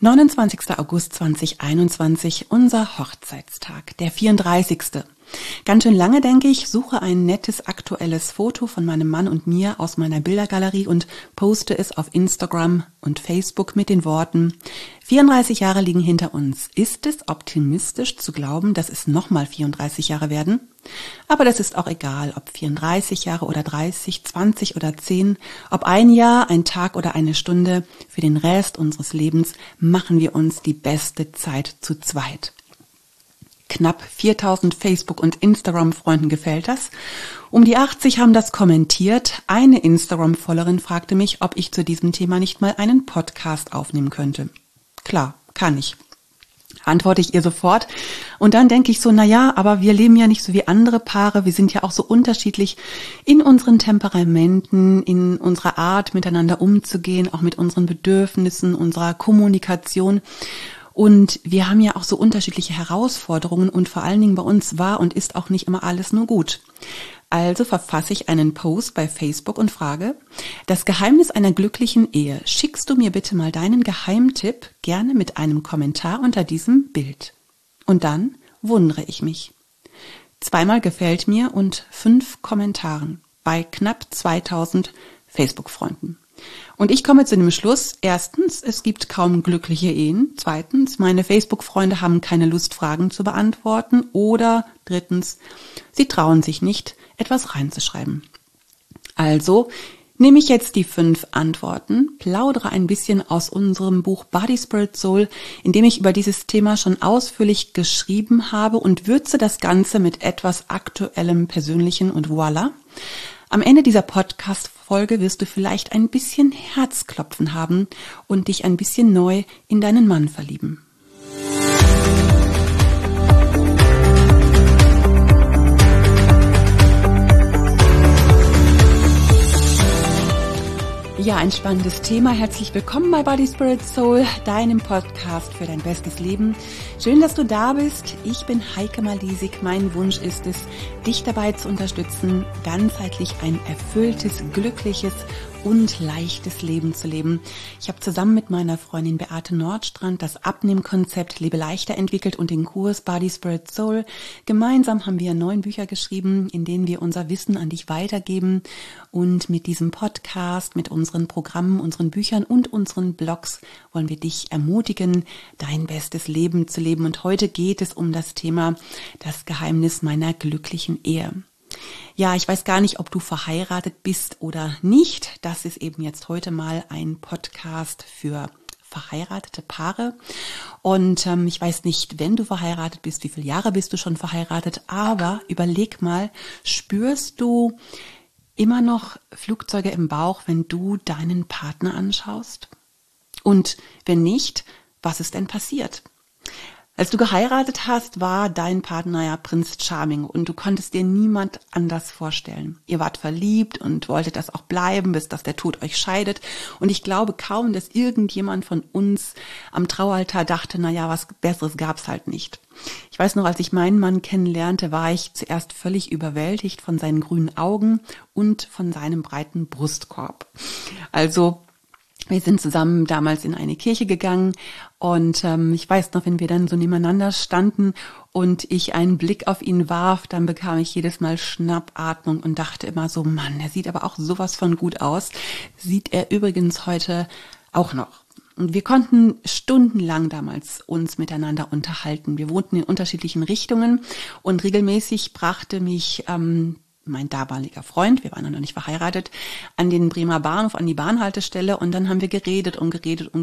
29. August 2021, unser Hochzeitstag, der 34. Ganz schön lange, denke ich, suche ein nettes aktuelles Foto von meinem Mann und mir aus meiner Bildergalerie und poste es auf Instagram und Facebook mit den Worten: 34 Jahre liegen hinter uns. Ist es optimistisch zu glauben, dass es nochmal 34 Jahre werden? Aber das ist auch egal, ob 34 Jahre oder 30, 20 oder 10, ob ein Jahr, ein Tag oder eine Stunde. Für den Rest unseres Lebens machen wir uns die beste Zeit zu zweit. Knapp 4000 Facebook- und Instagram-Freunden gefällt das. Um die 80 haben das kommentiert. Eine Instagram-Followerin fragte mich, ob ich zu diesem Thema nicht mal einen Podcast aufnehmen könnte. Klar, kann ich. Antworte ich ihr sofort. Und dann denke ich so, aber wir leben ja nicht so wie andere Paare. Wir sind ja auch so unterschiedlich in unseren Temperamenten, in unserer Art, miteinander umzugehen, auch mit unseren Bedürfnissen, unserer Kommunikation. Und wir haben ja auch so unterschiedliche Herausforderungen und vor allen Dingen bei uns war und ist auch nicht immer alles nur gut. Also verfasse ich einen Post bei Facebook und frage: Das Geheimnis einer glücklichen Ehe. Schickst du mir bitte mal deinen Geheimtipp, gerne mit einem Kommentar unter diesem Bild. Und dann wundere ich mich. 2-mal gefällt mir und 5 Kommentaren bei knapp 2000 Facebook-Freunden. Und ich komme zu dem Schluss: Erstens, es gibt kaum glückliche Ehen. Zweitens, meine Facebook-Freunde haben keine Lust, Fragen zu beantworten. Oder drittens, sie trauen sich nicht, etwas reinzuschreiben. Also nehme ich jetzt die 5 Antworten, plaudere ein bisschen aus unserem Buch Body, Spirit, Soul, in dem ich über dieses Thema schon ausführlich geschrieben habe, und würze das Ganze mit etwas aktuellem, Persönlichen und voilà. Am Ende dieser Podcast-Folge wirst du vielleicht ein bisschen Herzklopfen haben und dich ein bisschen neu in deinen Mann verlieben. Ja, ein spannendes Thema. Herzlich willkommen bei Body, Spirit, Soul, deinem Podcast für dein bestes Leben. Schön, dass du da bist. Ich bin Heike Malisig. Mein Wunsch ist es, dich dabei zu unterstützen, ganzheitlich ein erfülltes, glückliches und leichtes Leben zu leben. Ich habe zusammen mit meiner Freundin Beate Nordstrand das Abnehmkonzept Lebe leichter entwickelt und den Kurs Body, Spirit, Soul. Gemeinsam haben wir 9 Bücher geschrieben, in denen wir unser Wissen an dich weitergeben. Und mit diesem Podcast, mit unseren Programmen, unseren Büchern und unseren Blogs wollen wir dich ermutigen, dein bestes Leben zu leben. Und heute geht es um das Thema das Geheimnis meiner glücklichen Ehe. Ja, ich weiß gar nicht, ob du verheiratet bist oder nicht. Das ist eben jetzt heute mal ein Podcast für verheiratete Paare. Und ich weiß nicht, wenn du verheiratet bist, wie viele Jahre bist du schon verheiratet, aber überleg mal, spürst du immer noch Flugzeuge im Bauch, wenn du deinen Partner anschaust? Und wenn nicht, was ist denn passiert? Als du geheiratet hast, war dein Partner ja Prinz Charming und du konntest dir niemand anders vorstellen. Ihr wart verliebt und wolltet das auch bleiben, bis dass der Tod euch scheidet. Und ich glaube kaum, dass irgendjemand von uns am Traualtar dachte, was Besseres gab's halt nicht. Ich weiß noch, als ich meinen Mann kennenlernte, war ich zuerst völlig überwältigt von seinen grünen Augen und von seinem breiten Brustkorb. Also wir sind zusammen damals in eine Kirche gegangen und ich weiß noch, wenn wir dann so nebeneinander standen und ich einen Blick auf ihn warf, dann bekam ich jedes Mal Schnappatmung und dachte immer so: Mann, der sieht aber auch sowas von gut aus. Sieht er übrigens heute auch noch. Und wir konnten stundenlang damals uns miteinander unterhalten. Wir wohnten in unterschiedlichen Richtungen und regelmäßig brachte mich mein damaliger Freund, wir waren noch nicht verheiratet, an den Bremer Bahnhof, an die Bahnhaltestelle, und dann haben wir geredet und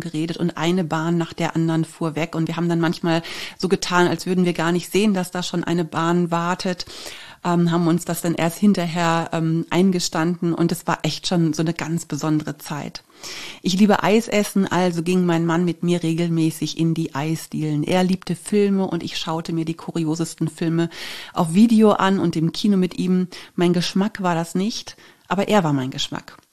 eine Bahn nach der anderen fuhr weg und wir haben dann manchmal so getan, als würden wir gar nicht sehen, dass da schon eine Bahn wartet, haben uns das dann erst hinterher eingestanden und es war echt schon so eine ganz besondere Zeit. Ich liebe Eisessen, also ging mein Mann mit mir regelmäßig in die Eisdielen. Er liebte Filme und ich schaute mir die kuriosesten Filme auf Video an und im Kino mit ihm. Mein Geschmack war das nicht, aber er war mein Geschmack.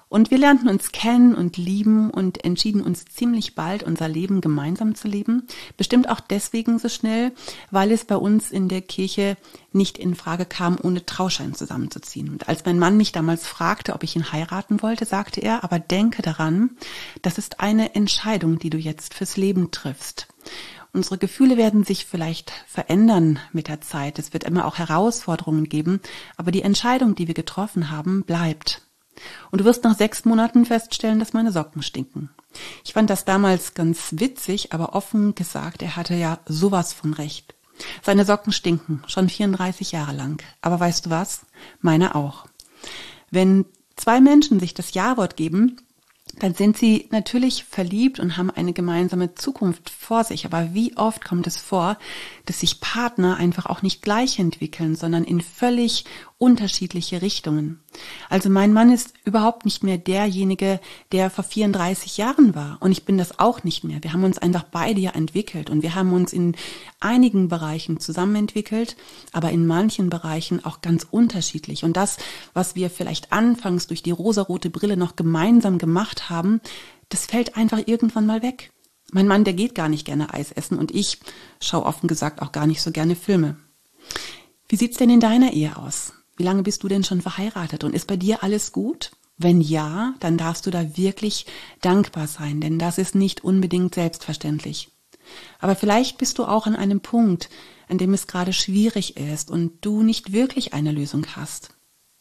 Und wir lernten uns kennen und lieben und entschieden uns ziemlich bald, unser Leben gemeinsam zu leben. Bestimmt auch deswegen so schnell, weil es bei uns in der Kirche nicht in Frage kam, ohne Trauschein zusammenzuziehen. Und als mein Mann mich damals fragte, ob ich ihn heiraten wollte, sagte er, aber denke daran, das ist eine Entscheidung, die du jetzt fürs Leben triffst. Unsere Gefühle werden sich vielleicht verändern mit der Zeit. Es wird immer auch Herausforderungen geben, aber die Entscheidung, die wir getroffen haben, bleibt. Und du wirst nach 6 Monaten feststellen, dass meine Socken stinken. Ich fand das damals ganz witzig, aber offen gesagt, er hatte ja sowas von recht. Seine Socken stinken, schon 34 Jahre lang. Aber weißt du was? Meine auch. Wenn 2 Menschen sich das Ja-Wort geben, dann sind sie natürlich verliebt und haben eine gemeinsame Zukunft vor sich. Aber wie oft kommt es vor, dass sich Partner einfach auch nicht gleich entwickeln, sondern in völlig unterschiedliche Richtungen. Also mein Mann ist überhaupt nicht mehr derjenige, der vor 34 Jahren war. Und ich bin das auch nicht mehr. Wir haben uns einfach beide ja entwickelt und wir haben uns in einigen Bereichen zusammen entwickelt, aber in manchen Bereichen auch ganz unterschiedlich. Und das, was wir vielleicht anfangs durch die rosarote Brille noch gemeinsam gemacht haben, das fällt einfach irgendwann mal weg. Mein Mann, der geht gar nicht gerne Eis essen und ich schaue offen gesagt auch gar nicht so gerne Filme. Wie sieht's denn in deiner Ehe aus? Wie lange bist du denn schon verheiratet und ist bei dir alles gut? Wenn ja, dann darfst du da wirklich dankbar sein, denn das ist nicht unbedingt selbstverständlich. Aber vielleicht bist du auch an einem Punkt, an dem es gerade schwierig ist und du nicht wirklich eine Lösung hast.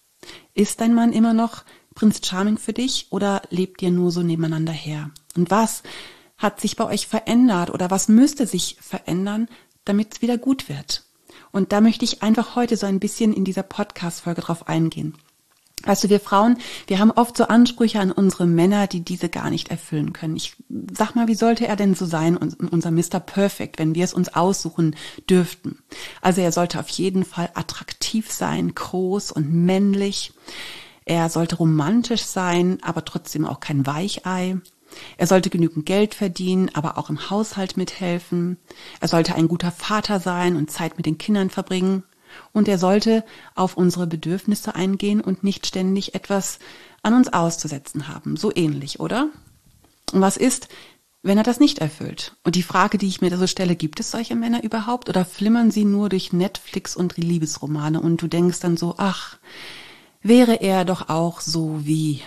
Ist dein Mann immer noch Prinz Charming für dich oder lebt ihr nur so nebeneinander her? Und was hat sich bei euch verändert oder was müsste sich verändern, damit es wieder gut wird? Und da möchte ich einfach heute so ein bisschen in dieser Podcast-Folge drauf eingehen. Weißt du, wir Frauen, wir haben oft so Ansprüche an unsere Männer, die diese gar nicht erfüllen können. Ich sag mal, wie sollte er denn so sein, unser Mr. Perfect, wenn wir es uns aussuchen dürften? Also er sollte auf jeden Fall attraktiv sein, groß und männlich. Er sollte romantisch sein, aber trotzdem auch kein Weichei. Er sollte genügend Geld verdienen, aber auch im Haushalt mithelfen. Er sollte ein guter Vater sein und Zeit mit den Kindern verbringen. Und er sollte auf unsere Bedürfnisse eingehen und nicht ständig etwas an uns auszusetzen haben. So ähnlich, oder? Und was ist, wenn er das nicht erfüllt? Und die Frage, die ich mir da so stelle, gibt es solche Männer überhaupt? Oder flimmern sie nur durch Netflix und Liebesromane und du denkst dann so, ach, wäre er doch auch so wie...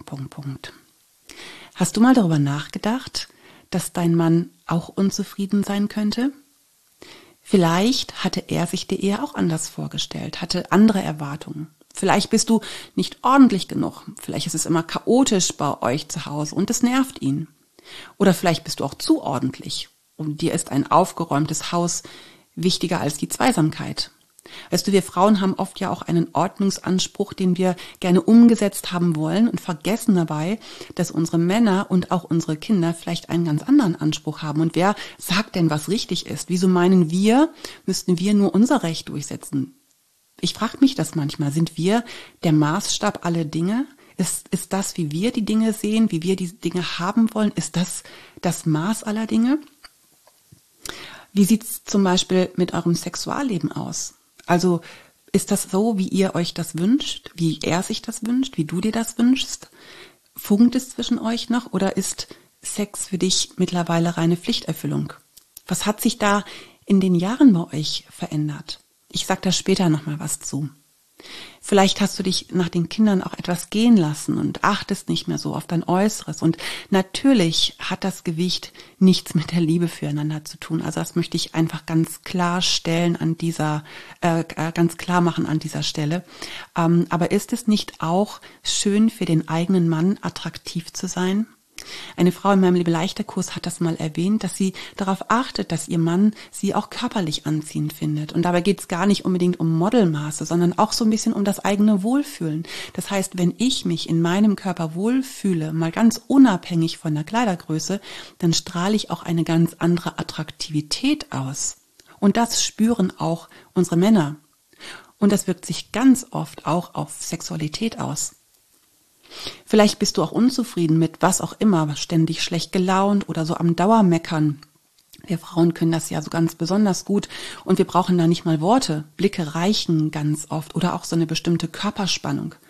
Hast du mal darüber nachgedacht, dass dein Mann auch unzufrieden sein könnte? Vielleicht hatte er sich die Ehe auch anders vorgestellt, hatte andere Erwartungen. Vielleicht bist du nicht ordentlich genug. Vielleicht ist es immer chaotisch bei euch zu Hause und es nervt ihn. Oder vielleicht bist du auch zu ordentlich und dir ist ein aufgeräumtes Haus wichtiger als die Zweisamkeit. Weißt du, wir Frauen haben oft ja auch einen Ordnungsanspruch, den wir gerne umgesetzt haben wollen und vergessen dabei, dass unsere Männer und auch unsere Kinder vielleicht einen ganz anderen Anspruch haben. Und wer sagt denn, was richtig ist? Wieso meinen wir, müssten wir nur unser Recht durchsetzen? Ich frage mich das manchmal. Sind wir der Maßstab aller Dinge? Ist das, wie wir die Dinge sehen, wie wir die Dinge haben wollen? Ist das das Maß aller Dinge? Wie sieht's zum Beispiel mit eurem Sexualleben aus? Also ist das so, wie ihr euch das wünscht, wie er sich das wünscht, wie du dir das wünschst? Funkt es zwischen euch noch oder ist Sex für dich mittlerweile reine Pflichterfüllung? Was hat sich da in den Jahren bei euch verändert? Ich sag da später nochmal was zu. Vielleicht hast du dich nach den Kindern auch etwas gehen lassen und achtest nicht mehr so auf dein Äußeres. Und natürlich hat das Gewicht nichts mit der Liebe füreinander zu tun. Also das möchte ich einfach ganz klar stellen ganz klar machen an dieser Stelle. Aber ist es nicht auch schön für den eigenen Mann attraktiv zu sein? Eine Frau in meinem Liebe-Leichter-Kurs hat das mal erwähnt, dass sie darauf achtet, dass ihr Mann sie auch körperlich anziehend findet. Und dabei geht es gar nicht unbedingt um Modelmaße, sondern auch so ein bisschen um das eigene Wohlfühlen. Das heißt, wenn ich mich in meinem Körper wohlfühle, mal ganz unabhängig von der Kleidergröße, dann strahle ich auch eine ganz andere Attraktivität aus. Und das spüren auch unsere Männer. Und das wirkt sich ganz oft auch auf Sexualität aus. Vielleicht bist du auch unzufrieden mit was auch immer, ständig schlecht gelaunt oder so am Dauermeckern. Wir Frauen können das ja so ganz besonders gut und wir brauchen da nicht mal Worte. Blicke reichen ganz oft oder auch so eine bestimmte Körperspannung.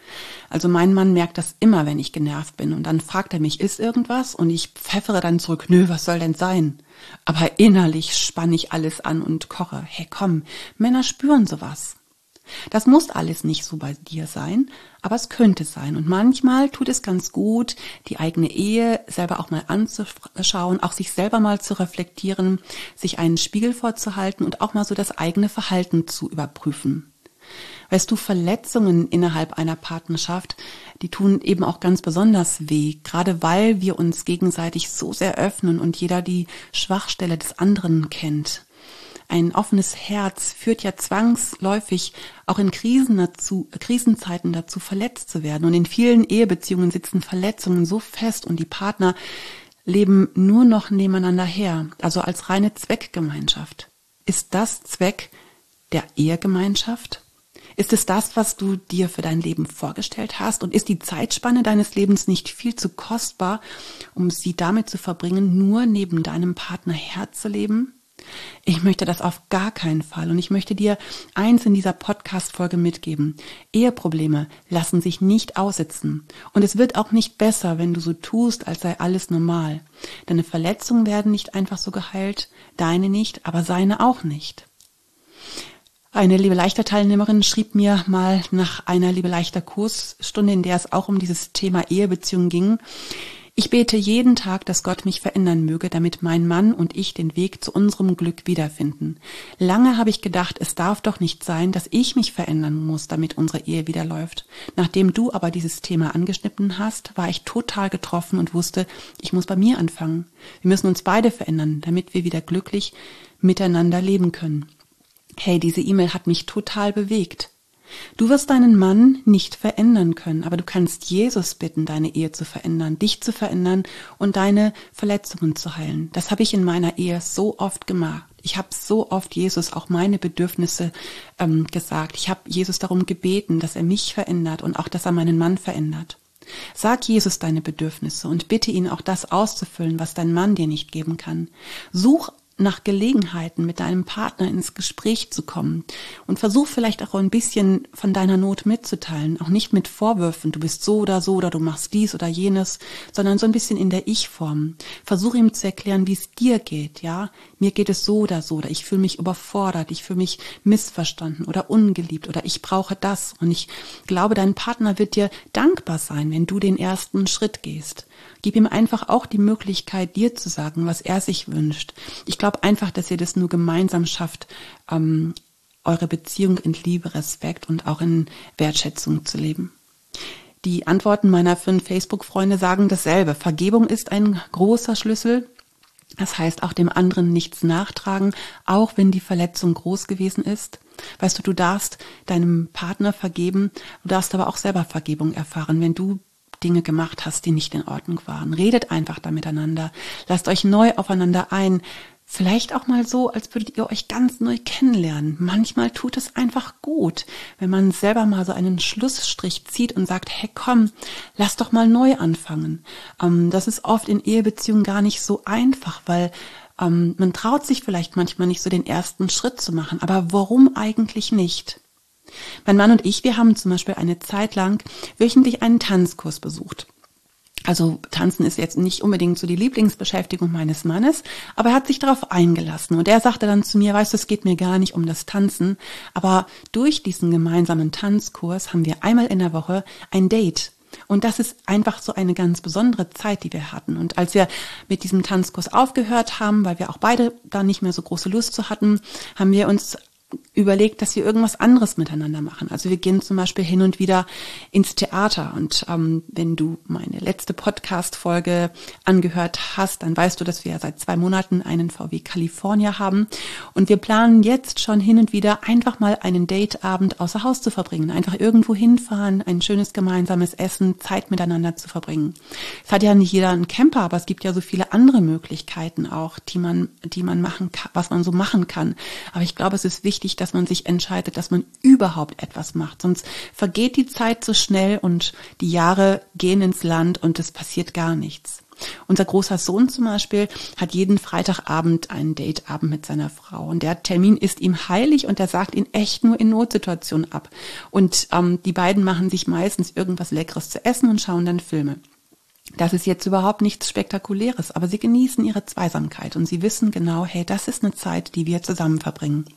Also mein Mann merkt das immer, wenn ich genervt bin. Und dann fragt er mich, ist irgendwas? Und ich pfeffere dann zurück, nö, was soll denn sein? Aber innerlich spanne ich alles an und koche. Hey, komm, Männer spüren sowas. Das muss alles nicht so bei dir sein, aber es könnte sein. Und manchmal tut es ganz gut, die eigene Ehe selber auch mal anzuschauen, auch sich selber mal zu reflektieren, sich einen Spiegel vorzuhalten und auch mal so das eigene Verhalten zu überprüfen. Weißt du, Verletzungen innerhalb einer Partnerschaft, die tun eben auch ganz besonders weh, gerade weil wir uns gegenseitig so sehr öffnen und jeder die Schwachstelle des anderen kennt. Ein offenes Herz führt ja zwangsläufig auch in Krisenzeiten dazu, verletzt zu werden. Und in vielen Ehebeziehungen sitzen Verletzungen so fest und die Partner leben nur noch nebeneinander her, also als reine Zweckgemeinschaft. Ist das Zweck der Ehegemeinschaft? Ist es das, was du dir für dein Leben vorgestellt hast? Und ist die Zeitspanne deines Lebens nicht viel zu kostbar, um sie damit zu verbringen, nur neben deinem Partner herzuleben? Ich möchte das auf gar keinen Fall und ich möchte dir eins in dieser Podcast-Folge mitgeben. Eheprobleme lassen sich nicht aussitzen und es wird auch nicht besser, wenn du so tust, als sei alles normal. Deine Verletzungen werden nicht einfach so geheilt, deine nicht, aber seine auch nicht. Eine Liebe-Leichter-Teilnehmerin schrieb mir mal nach einer Liebe-Leichter-Kursstunde, in der es auch um dieses Thema Ehebeziehung ging: Ich bete jeden Tag, dass Gott mich verändern möge, damit mein Mann und ich den Weg zu unserem Glück wiederfinden. Lange habe ich gedacht, es darf doch nicht sein, dass ich mich verändern muss, damit unsere Ehe wieder läuft. Nachdem du aber dieses Thema angeschnitten hast, war ich total getroffen und wusste, ich muss bei mir anfangen. Wir müssen uns beide verändern, damit wir wieder glücklich miteinander leben können. Hey, diese E-Mail hat mich total bewegt. Du wirst deinen Mann nicht verändern können, aber du kannst Jesus bitten, deine Ehe zu verändern, dich zu verändern und deine Verletzungen zu heilen. Das habe ich in meiner Ehe so oft gemacht. Ich habe so oft Jesus auch meine Bedürfnisse gesagt. Ich habe Jesus darum gebeten, dass er mich verändert und auch, dass er meinen Mann verändert. Sag Jesus deine Bedürfnisse und bitte ihn auch das auszufüllen, was dein Mann dir nicht geben kann. Such nach Gelegenheiten, mit deinem Partner ins Gespräch zu kommen und versuch vielleicht auch ein bisschen von deiner Not mitzuteilen, auch nicht mit Vorwürfen, du bist so oder du machst dies oder jenes, sondern so ein bisschen in der Ich-Form. Versuch ihm zu erklären, wie es dir geht, ja? Mir geht es so oder ich fühle mich überfordert, ich fühle mich missverstanden oder ungeliebt oder ich brauche das. Und ich glaube, dein Partner wird dir dankbar sein, wenn du den ersten Schritt gehst. Gib ihm einfach auch die Möglichkeit, dir zu sagen, was er sich wünscht. Ich glaube einfach, dass ihr das nur gemeinsam schafft, eure Beziehung in Liebe, Respekt und auch in Wertschätzung zu leben. Die Antworten meiner 5 Facebook-Freunde sagen dasselbe. Vergebung ist ein großer Schlüssel. Das heißt, auch dem anderen nichts nachtragen, auch wenn die Verletzung groß gewesen ist. Weißt du, du darfst deinem Partner vergeben, du darfst aber auch selber Vergebung erfahren, wenn du Dinge gemacht hast, die nicht in Ordnung waren. Redet einfach da miteinander. Lasst euch neu aufeinander ein. Vielleicht auch mal so, als würdet ihr euch ganz neu kennenlernen. Manchmal tut es einfach gut, wenn man selber mal so einen Schlussstrich zieht und sagt, hey komm, lass doch mal neu anfangen. Das ist oft in Ehebeziehungen gar nicht so einfach, weil man traut sich vielleicht manchmal nicht so den ersten Schritt zu machen. Aber warum eigentlich nicht? Mein Mann und ich, wir haben zum Beispiel eine Zeit lang wöchentlich einen Tanzkurs besucht. Also Tanzen ist jetzt nicht unbedingt so die Lieblingsbeschäftigung meines Mannes, aber er hat sich darauf eingelassen und er sagte dann zu mir, weißt du, es geht mir gar nicht um das Tanzen, aber durch diesen gemeinsamen Tanzkurs haben wir einmal in der Woche ein Date. Und das ist einfach so eine ganz besondere Zeit, die wir hatten. Und als wir mit diesem Tanzkurs aufgehört haben, weil wir auch beide da nicht mehr so große Lust zu hatten, haben wir uns überlegt, dass wir irgendwas anderes miteinander machen. Also wir gehen zum Beispiel hin und wieder ins Theater und wenn du meine letzte Podcast-Folge angehört hast, dann weißt du, dass wir ja seit 2 Monaten einen VW California haben und wir planen jetzt schon hin und wieder einfach mal einen Dateabend außer Haus zu verbringen, einfach irgendwo hinfahren, ein schönes gemeinsames Essen, Zeit miteinander zu verbringen. Es hat ja nicht jeder einen Camper, aber es gibt ja so viele andere Möglichkeiten auch, die man machen kann, was man so machen kann. Aber ich glaube, es ist wichtig, dass man sich entscheidet, dass man überhaupt etwas macht. Sonst vergeht die Zeit so schnell und die Jahre gehen ins Land und es passiert gar nichts. Unser großer Sohn zum Beispiel hat jeden Freitagabend einen Dateabend mit seiner Frau. Und der Termin ist ihm heilig und er sagt ihn echt nur in Notsituationen ab. Und die beiden machen sich meistens irgendwas Leckeres zu essen und schauen dann Filme. Das ist jetzt überhaupt nichts Spektakuläres, aber sie genießen ihre Zweisamkeit und sie wissen genau, hey, das ist eine Zeit, die wir zusammen verbringen.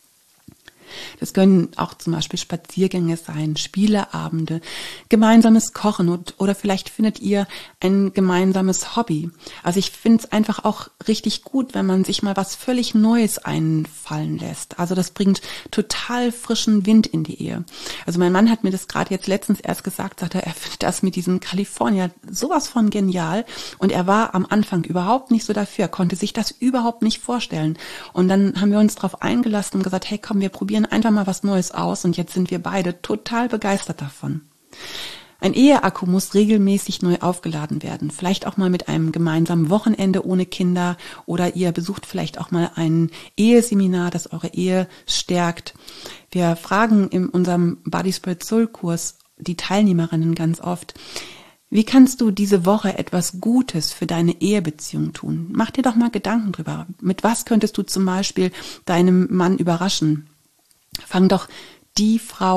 Das können auch zum Beispiel Spaziergänge sein, Spieleabende, gemeinsames Kochen oder vielleicht findet ihr ein gemeinsames Hobby. Also ich finde es einfach auch richtig gut, wenn man sich mal was völlig Neues einfallen lässt. Also das bringt total frischen Wind in die Ehe. Also mein Mann hat mir das gerade jetzt letztens erst gesagt, sagte, er findet das mit diesem California sowas von genial und er war am Anfang überhaupt nicht so dafür, konnte sich das überhaupt nicht vorstellen. Und dann haben wir uns darauf eingelassen und gesagt, hey komm, wir probieren einfach mal was Neues aus und jetzt sind wir beide total begeistert davon. Ein Eheakku muss regelmäßig neu aufgeladen werden, vielleicht auch mal mit einem gemeinsamen Wochenende ohne Kinder oder ihr besucht vielleicht auch mal ein Eheseminar, das eure Ehe stärkt. Wir fragen in unserem Body Spirit Soul Kurs die Teilnehmerinnen ganz oft, wie kannst du diese Woche etwas Gutes für deine Ehebeziehung tun? Mach dir doch mal Gedanken drüber. Mit was könntest du zum Beispiel deinem Mann überraschen? Fang an, die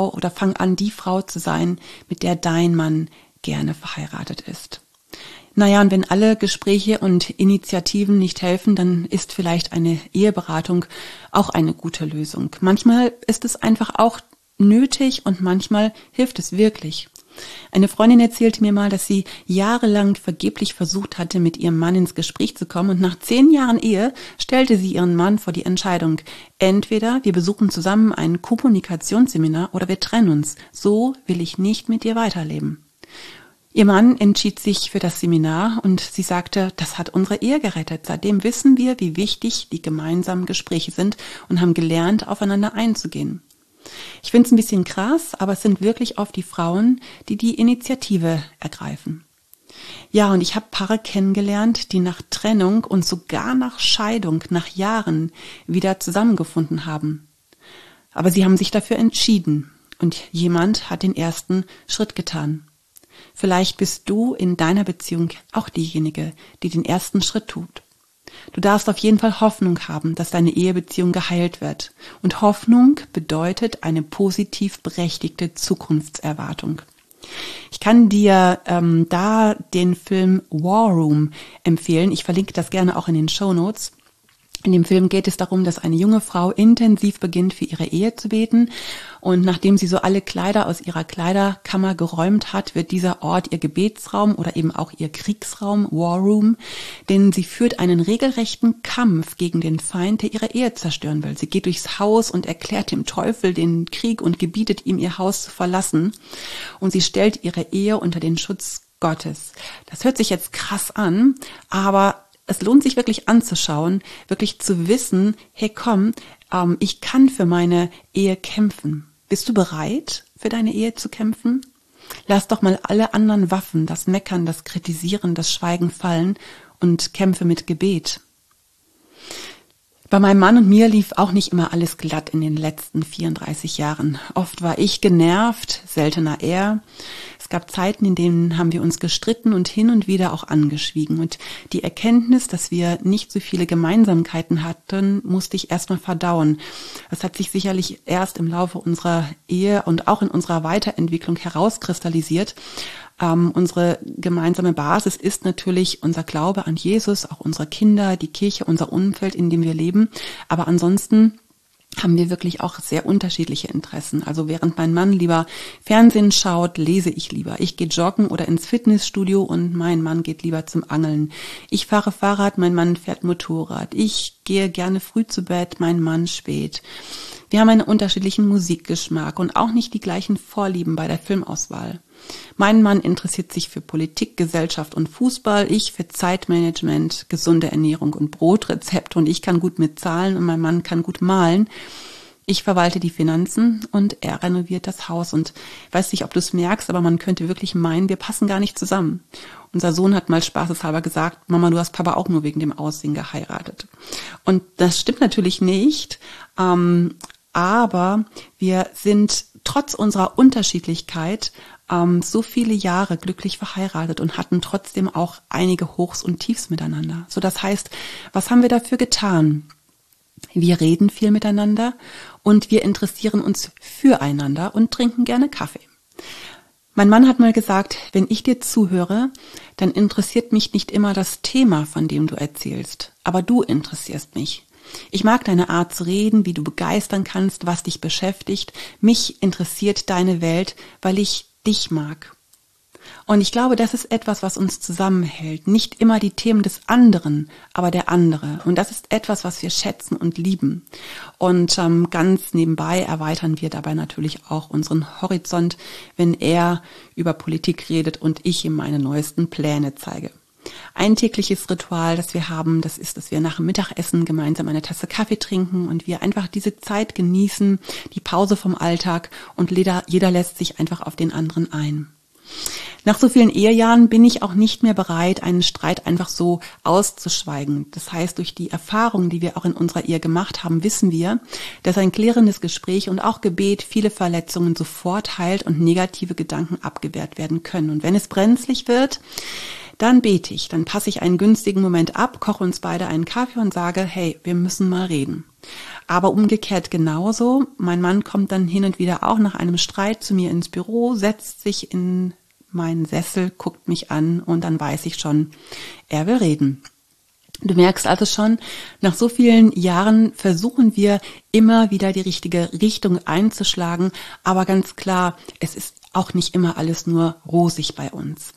Frau zu sein, mit der dein Mann gerne verheiratet ist. Naja, und wenn alle Gespräche und Initiativen nicht helfen, dann ist vielleicht eine Eheberatung auch eine gute Lösung. Manchmal ist es einfach auch nötig und manchmal hilft es wirklich. Eine Freundin erzählte mir mal, dass sie jahrelang vergeblich versucht hatte, mit ihrem Mann ins Gespräch zu kommen und nach 10 Jahren Ehe stellte sie ihren Mann vor die Entscheidung, entweder wir besuchen zusammen ein Kommunikationsseminar oder wir trennen uns, so will ich nicht mit dir weiterleben. Ihr Mann entschied sich für das Seminar und sie sagte, das hat unsere Ehe gerettet. Seitdem wissen wir, wie wichtig die gemeinsamen Gespräche sind und haben gelernt, aufeinander einzugehen. Ich finde es ein bisschen krass, aber es sind wirklich oft die Frauen, die die Initiative ergreifen. Ja, und ich habe Paare kennengelernt, die nach Trennung und sogar nach Scheidung, nach Jahren wieder zusammengefunden haben. Aber sie haben sich dafür entschieden und jemand hat den ersten Schritt getan. Vielleicht bist du in deiner Beziehung auch diejenige, die den ersten Schritt tut. Du darfst auf jeden Fall Hoffnung haben, dass deine Ehebeziehung geheilt wird. Und Hoffnung bedeutet eine positiv berechtigte Zukunftserwartung. Ich kann dir da den Film War Room empfehlen. Ich verlinke das gerne auch in den Shownotes. In dem Film geht es darum, dass eine junge Frau intensiv beginnt, für ihre Ehe zu beten. Und nachdem sie so alle Kleider aus ihrer Kleiderkammer geräumt hat, wird dieser Ort ihr Gebetsraum oder eben auch ihr Kriegsraum, War Room. Denn sie führt einen regelrechten Kampf gegen den Feind, der ihre Ehe zerstören will. Sie geht durchs Haus und erklärt dem Teufel den Krieg und gebietet ihm, ihr Haus zu verlassen. Und sie stellt ihre Ehe unter den Schutz Gottes. Das hört sich jetzt krass an, aber es lohnt sich wirklich anzuschauen, wirklich zu wissen, hey komm, ich kann für meine Ehe kämpfen. Bist du bereit, für deine Ehe zu kämpfen? Lass doch mal alle anderen Waffen, das Meckern, das Kritisieren, das Schweigen fallen und kämpfe mit Gebet. Bei meinem Mann und mir lief auch nicht immer alles glatt in den letzten 34 Jahren. Oft war ich genervt, seltener er. Es gab Zeiten, in denen haben wir uns gestritten und hin und wieder auch angeschwiegen. Und die Erkenntnis, dass wir nicht so viele Gemeinsamkeiten hatten, musste ich erstmal verdauen. Das hat sich sicherlich erst im Laufe unserer Ehe und auch in unserer Weiterentwicklung herauskristallisiert. Unsere gemeinsame Basis ist natürlich unser Glaube an Jesus, auch unsere Kinder, die Kirche, unser Umfeld, in dem wir leben. Aber ansonsten haben wir wirklich auch sehr unterschiedliche Interessen. Also während mein Mann lieber Fernsehen schaut, lese ich lieber. Ich gehe joggen oder ins Fitnessstudio und mein Mann geht lieber zum Angeln. Ich fahre Fahrrad, mein Mann fährt Motorrad. Ich gehe gerne früh zu Bett, mein Mann spät. Wir haben einen unterschiedlichen Musikgeschmack und auch nicht die gleichen Vorlieben bei der Filmauswahl. Mein Mann interessiert sich für Politik, Gesellschaft und Fußball, ich für Zeitmanagement, gesunde Ernährung und Brotrezepte und ich kann gut mit Zahlen und mein Mann kann gut malen. Ich verwalte die Finanzen und er renoviert das Haus und weiß nicht, ob du es merkst, aber man könnte wirklich meinen, wir passen gar nicht zusammen. Unser Sohn hat mal spaßeshalber gesagt, Mama, du hast Papa auch nur wegen dem Aussehen geheiratet. Und das stimmt natürlich nicht, aber wir sind trotz unserer Unterschiedlichkeit so viele Jahre glücklich verheiratet und hatten trotzdem auch einige Hochs und Tiefs miteinander. So, das heißt, was haben wir dafür getan? Wir reden viel miteinander und wir interessieren uns füreinander und trinken gerne Kaffee. Mein Mann hat mal gesagt, wenn ich dir zuhöre, dann interessiert mich nicht immer das Thema, von dem du erzählst, aber du interessierst mich. Ich mag deine Art zu reden, wie du begeistern kannst, was dich beschäftigt. Mich interessiert deine Welt, weil ich dich mag. Und ich glaube, das ist etwas, was uns zusammenhält. Nicht immer die Themen des anderen, aber der andere. Und das ist etwas, was wir schätzen und lieben. Und ganz nebenbei erweitern wir dabei natürlich auch unseren Horizont, wenn er über Politik redet und ich ihm meine neuesten Pläne zeige. Ein tägliches Ritual, das wir haben, das ist, dass wir nach dem Mittagessen gemeinsam eine Tasse Kaffee trinken und wir einfach diese Zeit genießen, die Pause vom Alltag und jeder lässt sich einfach auf den anderen ein. Nach so vielen Ehejahren bin ich auch nicht mehr bereit, einen Streit einfach so auszuschweigen. Das heißt, durch die Erfahrungen, die wir auch in unserer Ehe gemacht haben, wissen wir, dass ein klärendes Gespräch und auch Gebet viele Verletzungen sofort heilt und negative Gedanken abgewehrt werden können. Und wenn es brenzlig wird, dann bete ich, dann passe ich einen günstigen Moment ab, koche uns beide einen Kaffee und sage, hey, wir müssen mal reden. Aber umgekehrt genauso, mein Mann kommt dann hin und wieder auch nach einem Streit zu mir ins Büro, setzt sich in meinen Sessel, guckt mich an und dann weiß ich schon, er will reden. Du merkst also schon, nach so vielen Jahren versuchen wir immer wieder die richtige Richtung einzuschlagen, aber ganz klar, es ist auch nicht immer alles nur rosig bei uns.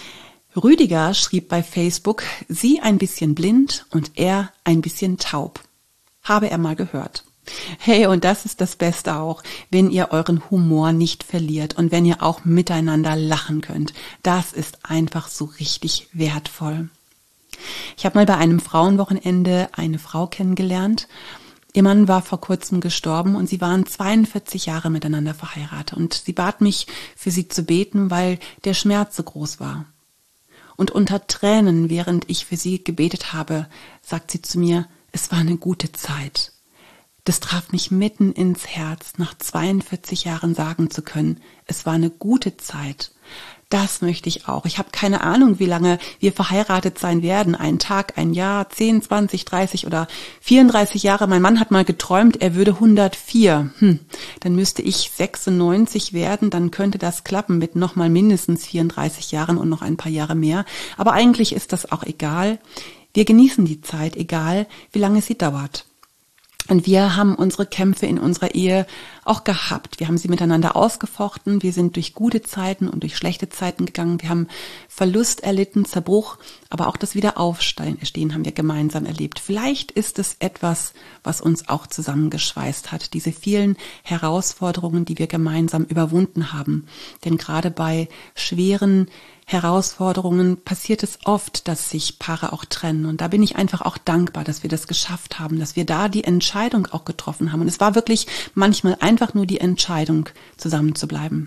Rüdiger schrieb bei Facebook, sie ein bisschen blind und er ein bisschen taub. Habe er mal gehört. Hey, und das ist das Beste auch, wenn ihr euren Humor nicht verliert und wenn ihr auch miteinander lachen könnt. Das ist einfach so richtig wertvoll. Ich habe mal bei einem Frauenwochenende eine Frau kennengelernt. Ihr Mann war vor kurzem gestorben und sie waren 42 Jahre miteinander verheiratet. Und sie bat mich, für sie zu beten, weil der Schmerz so groß war. Und unter Tränen, während ich für sie gebetet habe, sagt sie zu mir, es war eine gute Zeit. Das traf mich mitten ins Herz, nach 42 Jahren sagen zu können, es war eine gute Zeit. Das möchte ich auch. Ich habe keine Ahnung, wie lange wir verheiratet sein werden. Ein Tag, ein Jahr, 10, 20, 30 oder 34 Jahre. Mein Mann hat mal geträumt, er würde 104. Dann müsste ich 96 werden, dann könnte das klappen mit nochmal mindestens 34 Jahren und noch ein paar Jahre mehr. Aber eigentlich ist das auch egal. Wir genießen die Zeit, egal wie lange sie dauert. Und wir haben unsere Kämpfe in unserer Ehe auch gehabt. Wir haben sie miteinander ausgefochten. Wir sind durch gute Zeiten und durch schlechte Zeiten gegangen. Wir haben Verlust erlitten, Zerbruch, aber auch das Wiederaufstehen haben wir gemeinsam erlebt. Vielleicht ist es etwas, was uns auch zusammengeschweißt hat. Diese vielen Herausforderungen, die wir gemeinsam überwunden haben. Denn gerade bei schweren Herausforderungen passiert es oft, dass sich Paare auch trennen. Und da bin ich einfach auch dankbar, dass wir das geschafft haben, dass wir da die Entscheidung auch getroffen haben. Und es war wirklich manchmal einfach nur die Entscheidung, zusammen zu bleiben.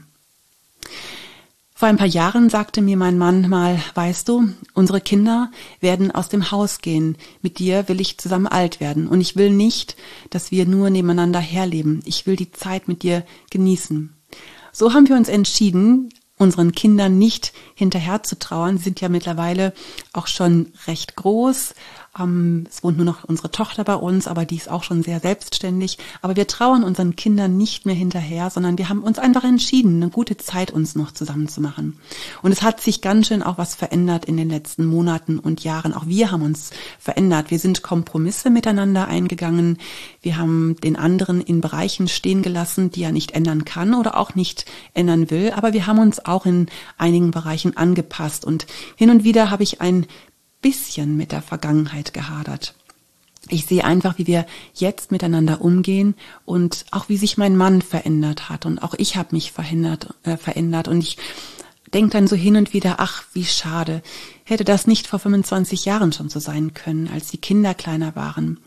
Vor ein paar Jahren sagte mir mein Mann mal, weißt du, unsere Kinder werden aus dem Haus gehen. Mit dir will ich zusammen alt werden. Und ich will nicht, dass wir nur nebeneinander herleben. Ich will die Zeit mit dir genießen. So haben wir uns entschieden, unseren Kindern nicht hinterher zu trauern. Sie sind ja mittlerweile auch schon recht groß. Es wohnt nur noch unsere Tochter bei uns, aber die ist auch schon sehr selbstständig. Aber wir trauern unseren Kindern nicht mehr hinterher, sondern wir haben uns einfach entschieden, eine gute Zeit uns noch zusammen zu machen. Und es hat sich ganz schön auch was verändert in den letzten Monaten und Jahren. Auch wir haben uns verändert. Wir sind Kompromisse miteinander eingegangen. Wir haben den anderen in Bereichen stehen gelassen, die er nicht ändern kann oder auch nicht ändern will. Aber wir haben uns auch in einigen Bereichen angepasst. Und hin und wieder habe ich ein bisschen mit der Vergangenheit gehadert. Ich sehe einfach, wie wir jetzt miteinander umgehen und auch wie sich mein Mann verändert hat und auch ich habe mich verändert und ich denke dann so hin und wieder, ach, wie schade, hätte das nicht vor 25 Jahren schon so sein können, als die Kinder kleiner waren.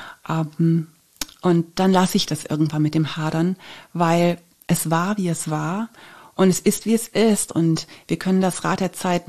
Und dann lasse ich das irgendwann mit dem Hadern, weil es war, wie es war. Und es ist, wie es ist. Und wir können das Rad der Zeit nicht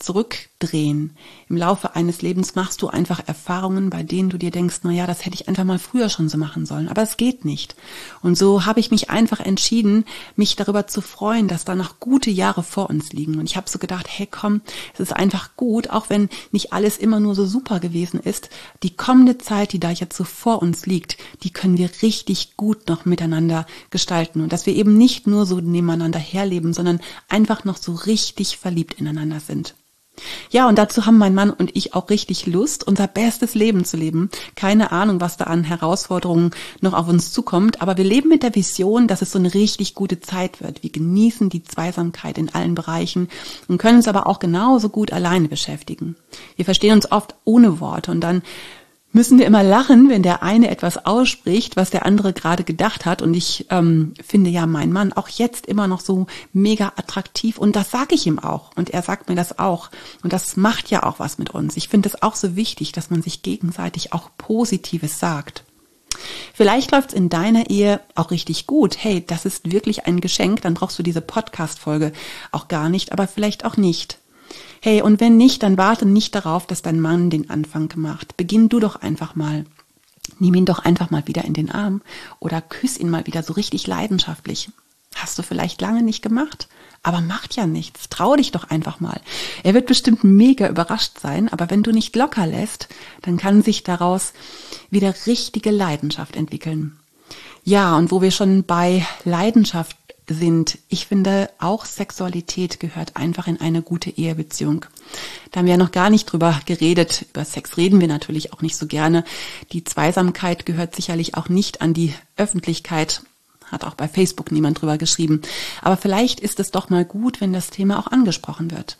zurückdrehen. Im Laufe eines Lebens machst du einfach Erfahrungen, bei denen du dir denkst, na ja, das hätte ich einfach mal früher schon so machen sollen, aber es geht nicht. Und so habe ich mich einfach entschieden, mich darüber zu freuen, dass da noch gute Jahre vor uns liegen. Und ich habe so gedacht, hey komm, es ist einfach gut, auch wenn nicht alles immer nur so super gewesen ist, die kommende Zeit, die da jetzt so vor uns liegt, die können wir richtig gut noch miteinander gestalten. Und dass wir eben nicht nur so nebeneinander herleben, sondern einfach noch so richtig verliebt ineinander sind. Ja, und dazu haben mein Mann und ich auch richtig Lust, unser bestes Leben zu leben. Keine Ahnung, was da an Herausforderungen noch auf uns zukommt, aber wir leben mit der Vision, dass es so eine richtig gute Zeit wird. Wir genießen die Zweisamkeit in allen Bereichen und können uns aber auch genauso gut alleine beschäftigen. Wir verstehen uns oft ohne Worte und dann müssen wir immer lachen, wenn der eine etwas ausspricht, was der andere gerade gedacht hat. Und ich finde ja meinen Mann auch jetzt immer noch so mega attraktiv. Und das sage ich ihm auch. Und er sagt mir das auch. Und das macht ja auch was mit uns. Ich finde es auch so wichtig, dass man sich gegenseitig auch Positives sagt. Vielleicht läuft's in deiner Ehe auch richtig gut. Hey, das ist wirklich ein Geschenk. Dann brauchst du diese Podcast-Folge auch gar nicht, aber vielleicht auch nicht. Hey, und wenn nicht, dann warte nicht darauf, dass dein Mann den Anfang macht. Beginn du doch einfach mal. Nimm ihn doch einfach mal wieder in den Arm oder küss ihn mal wieder so richtig leidenschaftlich. Hast du vielleicht lange nicht gemacht, aber macht ja nichts. Trau dich doch einfach mal. Er wird bestimmt mega überrascht sein, aber wenn du nicht locker lässt, dann kann sich daraus wieder richtige Leidenschaft entwickeln. Ja, und wo wir schon bei Leidenschaft sind, ich finde, auch Sexualität gehört einfach in eine gute Ehebeziehung. Da haben wir ja noch gar nicht drüber geredet. Über Sex reden wir natürlich auch nicht so gerne. Die Zweisamkeit gehört sicherlich auch nicht an die Öffentlichkeit. Hat auch bei Facebook niemand drüber geschrieben. Aber vielleicht ist es doch mal gut, wenn das Thema auch angesprochen wird.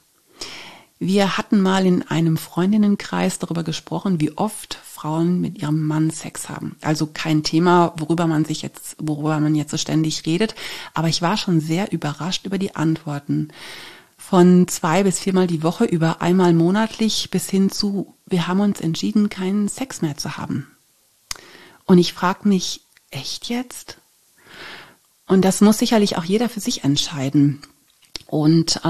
Wir hatten mal in einem Freundinnenkreis darüber gesprochen, wie oft Frauen mit ihrem Mann Sex haben. Also kein Thema, worüber man jetzt so ständig redet. Aber ich war schon sehr überrascht über die Antworten. Von 2 bis 4 Mal die Woche über einmal monatlich bis hin zu, wir haben uns entschieden, keinen Sex mehr zu haben. Und ich frage mich, echt jetzt? Und das muss sicherlich auch jeder für sich entscheiden. Und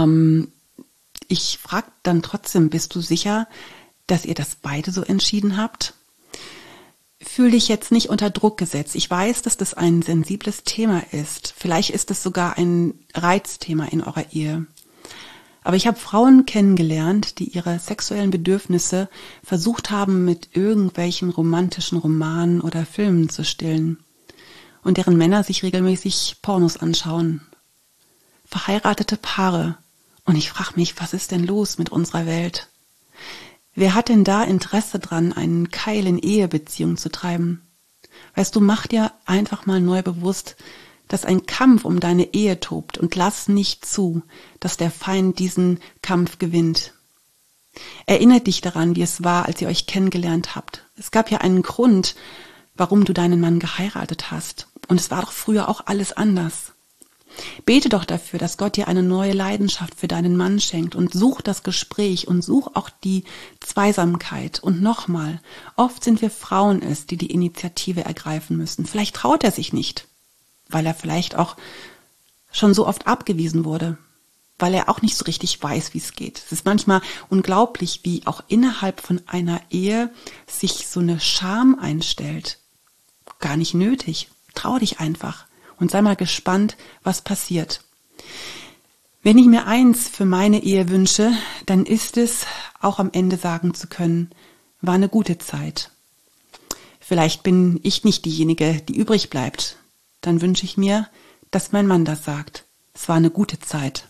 ich frage dann trotzdem, bist du sicher, dass ihr das beide so entschieden habt? Fühl dich jetzt nicht unter Druck gesetzt. Ich weiß, dass das ein sensibles Thema ist. Vielleicht ist es sogar ein Reizthema in eurer Ehe. Aber ich habe Frauen kennengelernt, die ihre sexuellen Bedürfnisse versucht haben, mit irgendwelchen romantischen Romanen oder Filmen zu stillen. Und deren Männer sich regelmäßig Pornos anschauen. Verheiratete Paare. Und ich frage mich, was ist denn los mit unserer Welt? Wer hat denn da Interesse dran, einen Keil in Ehebeziehung zu treiben? Weißt du, mach dir einfach mal neu bewusst, dass ein Kampf um deine Ehe tobt und lass nicht zu, dass der Feind diesen Kampf gewinnt. Erinnert dich daran, wie es war, als ihr euch kennengelernt habt. Es gab ja einen Grund, warum du deinen Mann geheiratet hast. Und es war doch früher auch alles anders. Bete doch dafür, dass Gott dir eine neue Leidenschaft für deinen Mann schenkt und such das Gespräch und such auch die Zweisamkeit. Und nochmal, oft sind wir Frauen es, die die Initiative ergreifen müssen. Vielleicht traut er sich nicht, weil er vielleicht auch schon so oft abgewiesen wurde, weil er auch nicht so richtig weiß, wie es geht. Es ist manchmal unglaublich, wie auch innerhalb von einer Ehe sich so eine Scham einstellt. Gar nicht nötig. Trau dich einfach. Und sei mal gespannt, was passiert. Wenn ich mir eins für meine Ehe wünsche, dann ist es, auch am Ende sagen zu können, war eine gute Zeit. Vielleicht bin ich nicht diejenige, die übrig bleibt. Dann wünsche ich mir, dass mein Mann das sagt. Es war eine gute Zeit.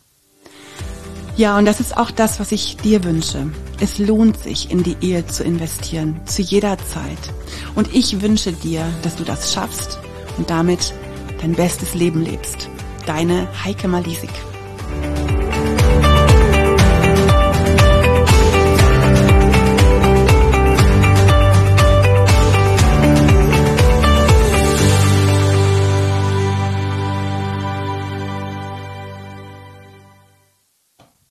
Ja, und das ist auch das, was ich dir wünsche. Es lohnt sich, in die Ehe zu investieren, zu jeder Zeit. Und ich wünsche dir, dass du das schaffst und damit dein bestes Leben lebst. Deine Heike Malisik.